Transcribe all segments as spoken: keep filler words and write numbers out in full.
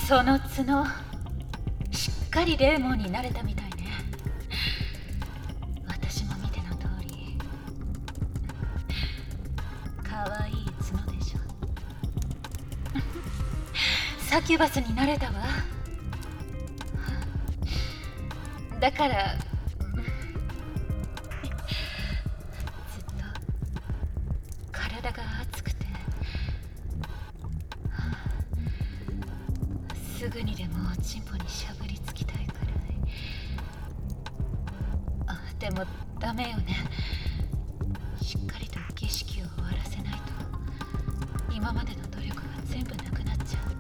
その角しっかりデーモンになれたみたいね。私も見ての通りかわいい角でしょ。サキュバスになれたわ。だからずっと体が熱くてすぐにでもおちんぽにしゃぶりつきたいくらい。あ、でもダメよね。しっかりと儀式を終わらせないと今までの努力が全部なくなっちゃう。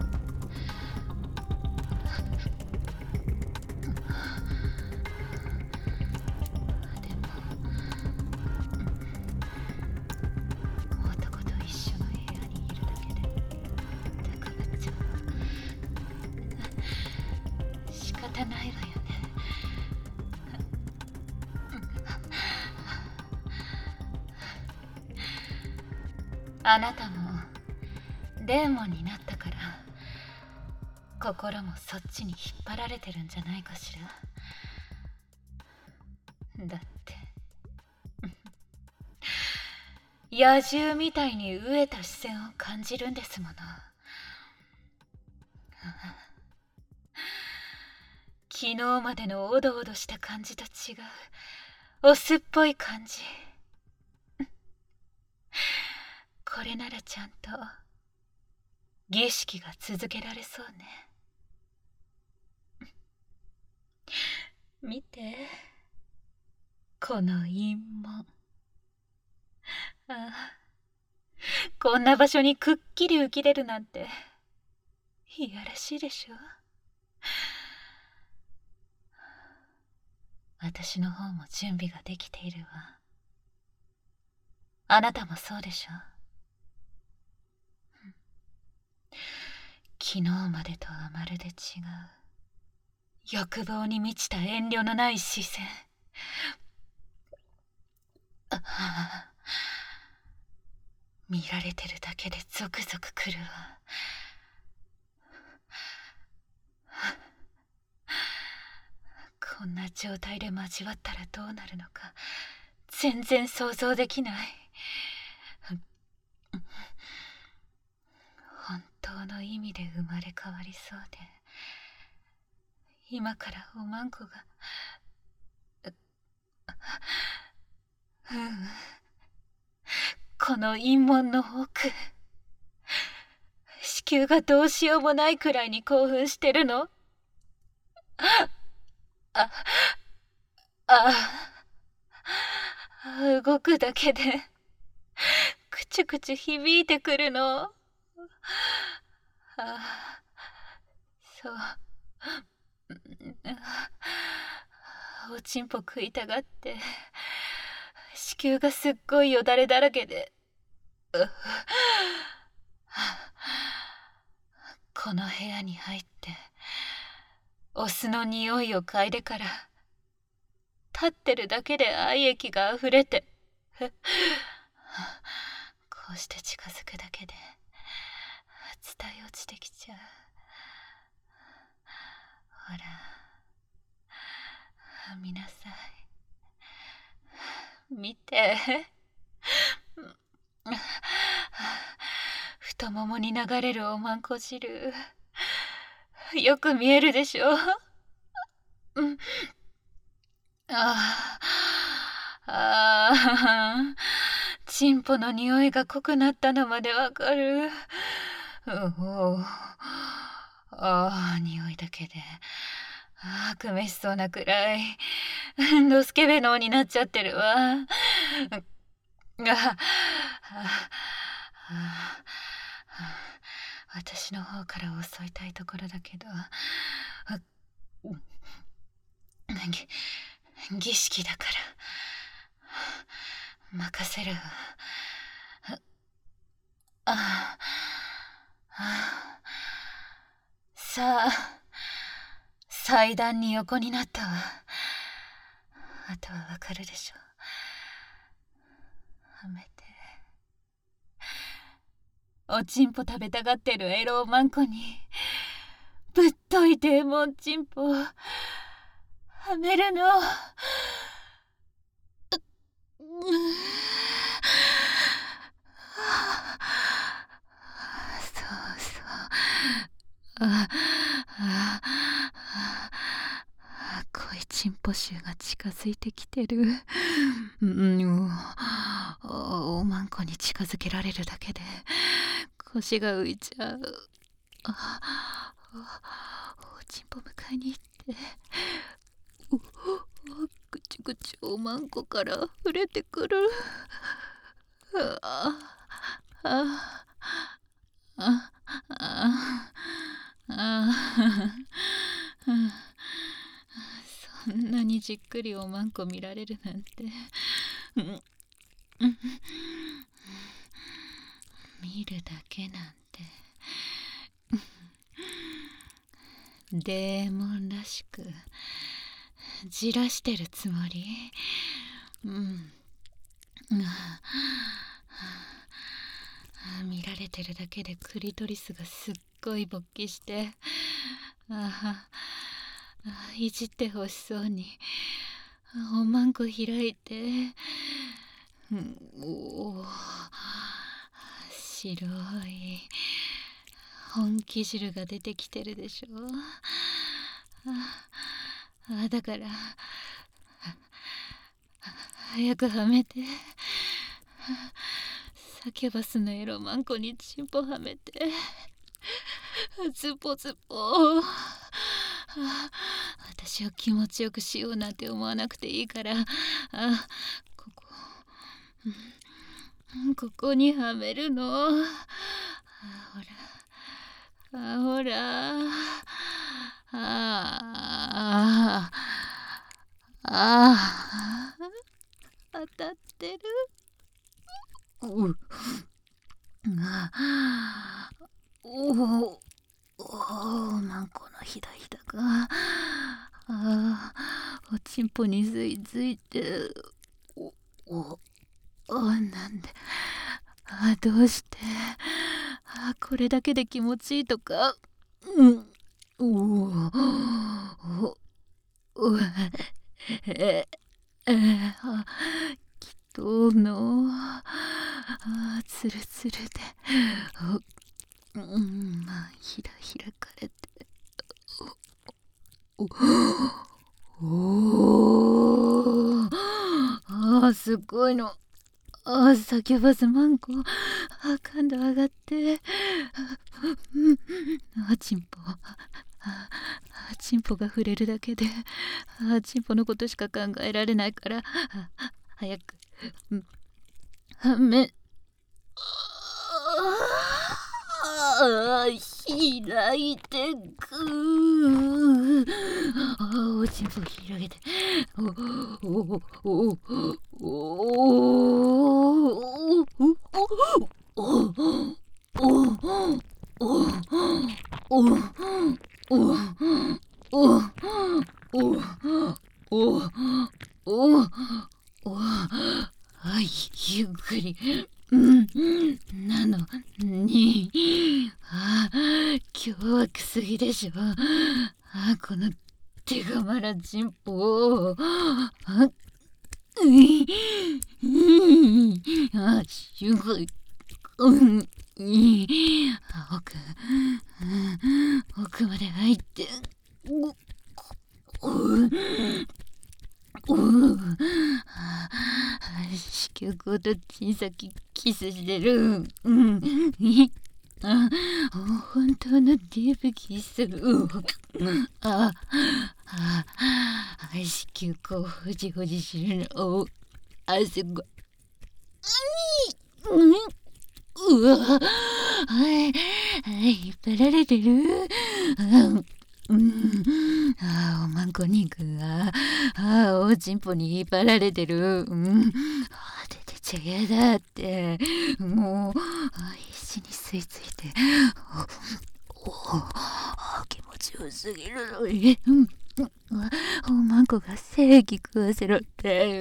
でも男と一緒の部屋にいるだけで高ぶっちゃう。仕方ないわよね。あなたもデーモンになったから心もそっちに引っ張られてるんじゃないかしら。だって野獣みたいに飢えた視線を感じるんですもの。昨日までのおどおどした感じと違うオスっぽい感じ。これならちゃんと儀式が続けられそうね。見て、この陰紋。ああ、こんな場所にくっきり浮き出るなんていやらしいでしょ。私の方も準備ができているわ。あなたもそうでしょ。昨日までとはまるで違う欲望に満ちた遠慮のない視線。ああ、見られてるだけでゾクゾクくるわ。こんな状態で交わったらどうなるのか全然想像できない。本当の意味で生まれ変わりそうで、今からおまんこがうん、この陰門の奥、子宮がどうしようもないくらいに興奮してるの。あああ、動くだけでくちゅくちゅ響いてくるの。ああ、そう。おちんぽ食いたがって子宮がすっごいよだれだらけで、この部屋に入ってお酢の匂いを嗅いでから立ってるだけで愛液があふれて、こうして近づくだけで伝え落ちてきちゃう。ほら見なさい、見て。太ももに流れるおまんこ汁よく見えるでしょ。うん、ああ、ああ、チンポの匂いが濃くなったのまでわかる。うお、ああ、匂いだけで悪めしそうなくらいドスケベ脳になっちゃってるわ。あああ、私の方から襲いたいところだけど、ぎ儀式だから任せるわ。ああ、さあ、祭壇に横になったわ。あとはわかるでしょ。はめて。おちんぽ食べたがってるエローマンコにぶ太いデーモンチンポはめるの。そうそう。あああ濃いチンポ臭が近づいてきてる。うん、おまんこに近づけられるだけで腰が浮いちゃう。あおちんぽ迎えに行っておおぐちぐちおまんこから触れてくる。あああああそんなにじっくりおまんこ見られるなんて、うん、見るだけなんてデーモンらしくじらしてるつもり。うん見られてるだけでクリトリスがすっごい勃起して、ああいじってほしそうにおまんこ開いて、うん、おお白い本気汁が出てきてるでしょ。ああだから早くはめて。サキュバスのエロマンコにチンポはめてズポズポ。私を気持ちよくしようなんて思わなくていいから、あここ、うん、ここにはめるの。あほらあほらあああ当たってる。うあおおおまんこのひだひだがあおちんぽについついて、おおおなんであどうしてあこれだけで気持ちいいとか。うんおおおおええあきっとのあつるつるでうん、まあひら開かれておおおあすごいの。あサキュバスマンコあ感度上がってあチンポあチンポが触れるだけであチンポのことしか考えられないから早くはめあ開いてく。あおちんぽ広げておおおおおはい、ゆっくり。うん、なのに、あ、今日はくすぎでしょ。あ、この手がまらちんぽを。あ、うん、うん、あ、すごい。うん、奥、奥まで入って。おおお子宮口と小さきキスしてる。うんあ本当のディープキス。ああ子宮口ほじほじするの。あすごい。うわはい引っ張られてる。うん、ああおまんこ肉がああおちんぽに引っ張られてる。うん、あ出てちゃ嫌だってもう必死に吸い付いておお気持ちよすぎるのに、うん、おまんこが正義食わせろって、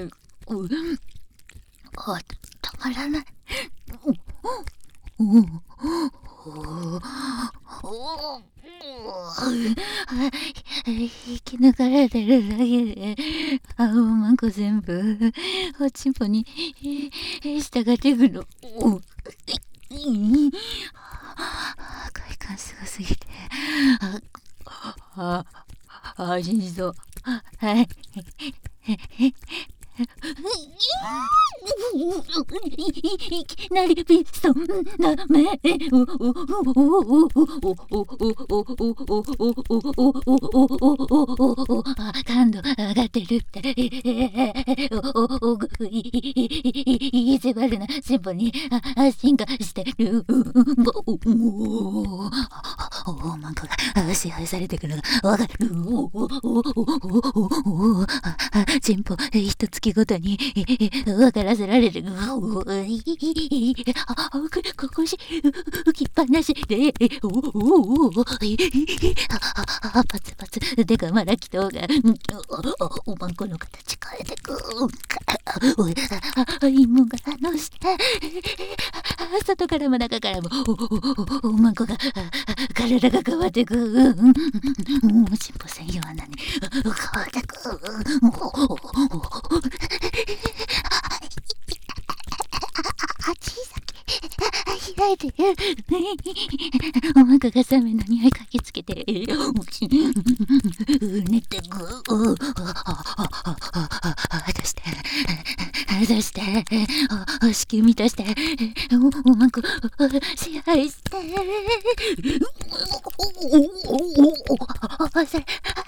うん、あたまらない。おおおおお生き抜かれてるだけで、青まんこ全部、おちんぽに、従っていくの。快感すごすぎて。あ、あ、あ、信じそう。はい。いきなりピストンダメ。感度上がってるって。いつばるな進歩に進化してる。マンコが支配されてくるのがわかる。進歩一月ごとに分からせられる。ここし浮きっぱなしで、パツパツでかまらきとがおまんこの形変えてく。芋が反応して、外からも中からもおまんこが体が変わってく。進歩専用穴に変わってく。小さく開いてる。おまんこがサメの匂いかきつけてる。寝てく。出して出して子宮満たしておまんこ支配して。それそれ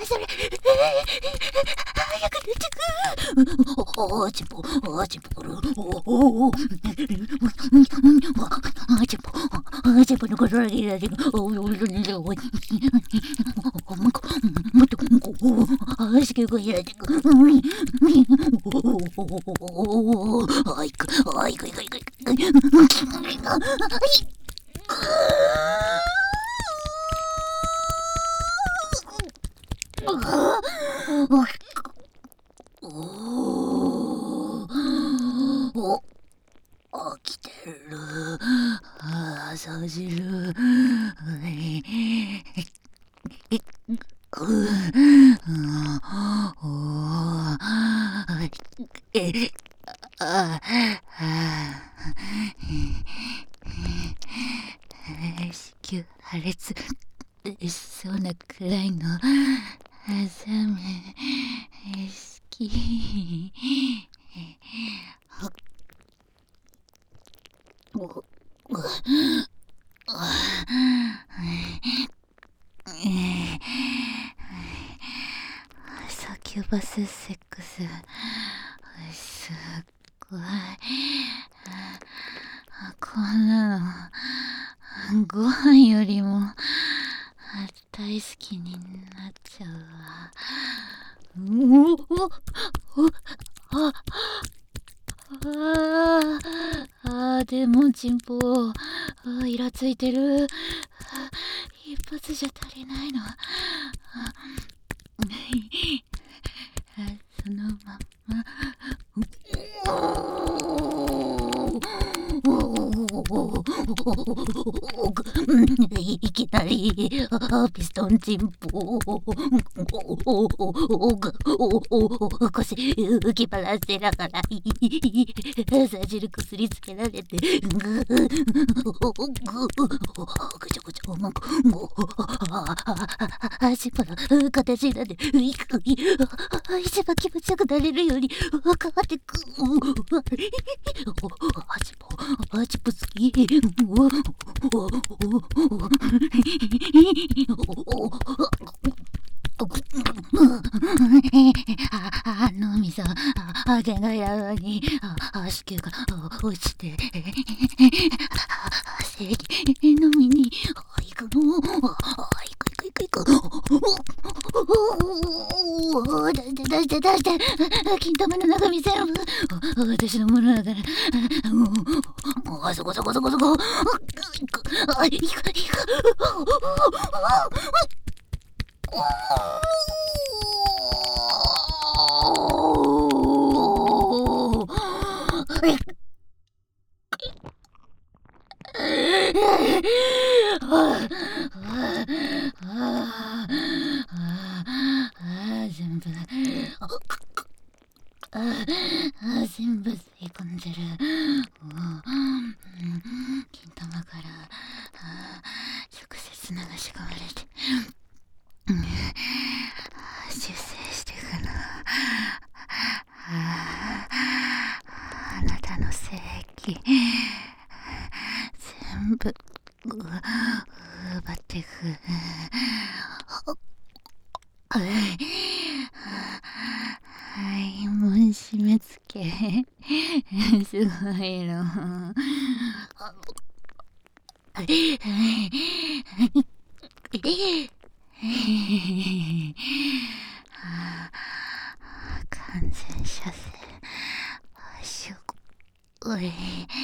早く出てく。おちんぽおちんぽおおちんぽちんぽのことだけだけどおおまんこもっとおしけこ開いてく。おいくおいくいくいくいく。お起きてる。朝汁。子宮破裂しそうなくらいの朝目好き。サキュバスセックスすっごい。こんなのご飯よりも大好きになっちゃうわ。うおあああでもちんぽイラついてる。一発じゃ足りないの。そのままいきなりピストンチンポ腰浮きばらせながらさじる薬つけられてぐちょぐちょも足ばら形なんで一番気持ちよくなれるように変わってく。足ぽ足ぽ好き。あのみそあげがやらに子宮が落ちて正義のみに行くの。行く行く行く行く。出して出して出して金玉の中身全部私のものだから。あそこそこそこそこ。行く行く行く。 あああ全部ああ全部吸い込んでる。金玉から直接流し込まれて修正していくの。あなたの性器全部奪っていく。はい、もう締め付けすごいの。完全射精しょこれ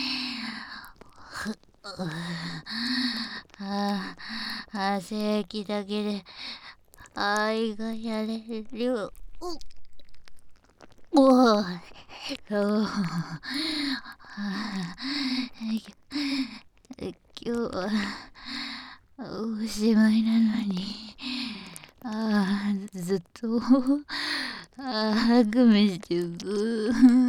ああ性液だけで愛がやれる。おおお今日はおしまいなのに、ああずっとああグミしてる。